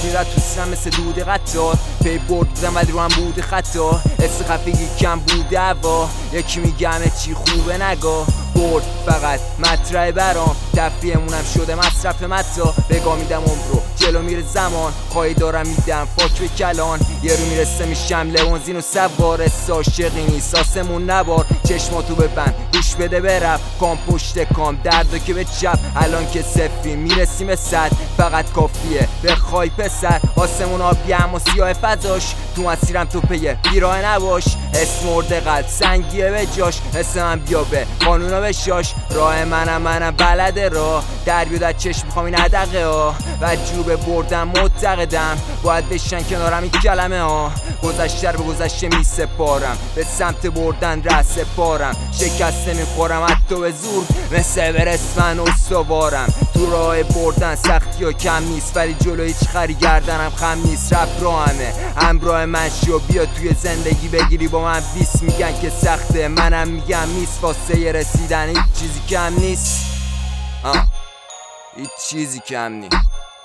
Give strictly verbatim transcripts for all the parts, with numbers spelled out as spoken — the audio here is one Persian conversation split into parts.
میرد تو سینم مثل دود قطار. پی برد بودم ولی رو هم بود خطا، حس خفگی کم بود هوا. یکی میگم چی خوبه نگاه، برد فقط مطرح برام. تفریحمونم شده مصرف متا، بگاه میدم عمر رو جلو میره زمان. خواهی دارم میدم فاک به کلان، یه رو میرسه میشم لونزین و سوار. عاشقی نیست آسمون نبار، چشماتو ببند گوش بده برف. کام پشت کام دردو که به چپ، الان که صفری میرسیم به صد. فقط کافیه بخوای پسر، آسمون آبی اما سیاه فضاش. تو مسیرم تو پیه بیراه نباش، اسم مرده قلب سنگیه به جاش. مثل من بیا به قانونا بشاش، راه منم منم بلده راه. در بیاد از چشم میخوام این عدقه ها، و جوب بردم معتقدم باید بشن کنارم این کلمه ها. گذشته رو به گذشته می سپارم، به سمت بردن ره سپارم. شکسته میخورم حتی به زور، مثل برسمن استوارم. تو راه بردن سختی ها کم نیست، ولی جلو هیچ خری گردنم خم نیست. رپ راهمه همراه من شو، بیا توی زندگی بگیری با من بیس. میگن که سخته منم میگم نیست، واسه رسیدن هیچ چیزی کم نیست. آه. هیچ چیزی کم نیست.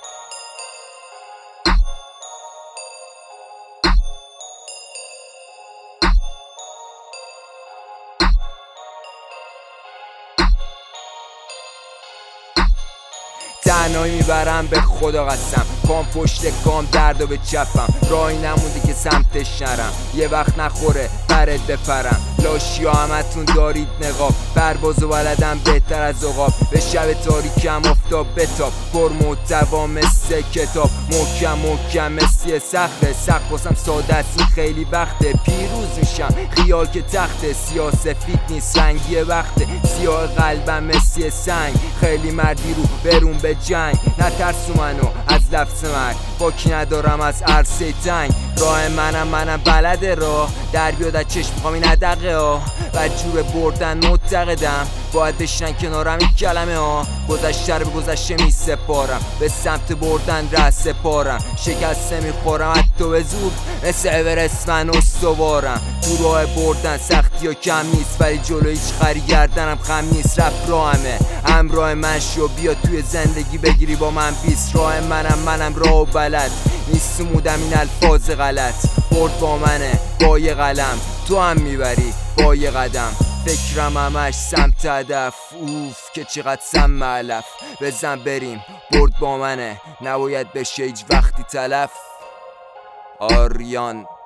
تنهایی میبرم به خدا قسم، کام پشت کام دردو به چپم. راهی نمونده که سمتش نرم، یه وقت نخوره پرت بپرم. لاشیا همتون دارید نقاب، پرواز و بلدم بهتر از عقاب. به شب تاریکم افتاب بتاب، پر محتوا مثل کتاب. محکم محکم مثل سخته، سخت واسم ساده است این خیلی وقته. پیروز میشم خیال که تخته، سیاه سفید نیست رنگی وقته. سیاه قلبم مثل سنگ، خیلی مردی رو برون به جنگ. نترسو منو از لفظ مرگ، باکی ندارم از عرصه تنگ. راه منم منم بلده راه، در بیاد از چشم میخوام این عدقه ها. و جور بردن معتقدم باید بشنن کنارم این کلمه ها. گذشته رو به گذشته می سپارم، به سمت بردن ره سپارم. شکسته میخورم حتی به زور، مثل برس من استوارم. تو راه بردن سختی ها کم نیست، ولی جلو هیچ خری گردنم خم نیست. رپ راهمه همراه من شو، بیا توی زندگی بگیری با من بیست. راه منم منم راه و بلد نیست، سمودم این الفاظ غلط. برد با منه با یه قلم، تو هم میبری با یه قدم. فکرم همش سمت هدف، اوف که چقدر سم علف. بزن بریم برد با منه، نباید بشه هیچ وقتی تلف. آریان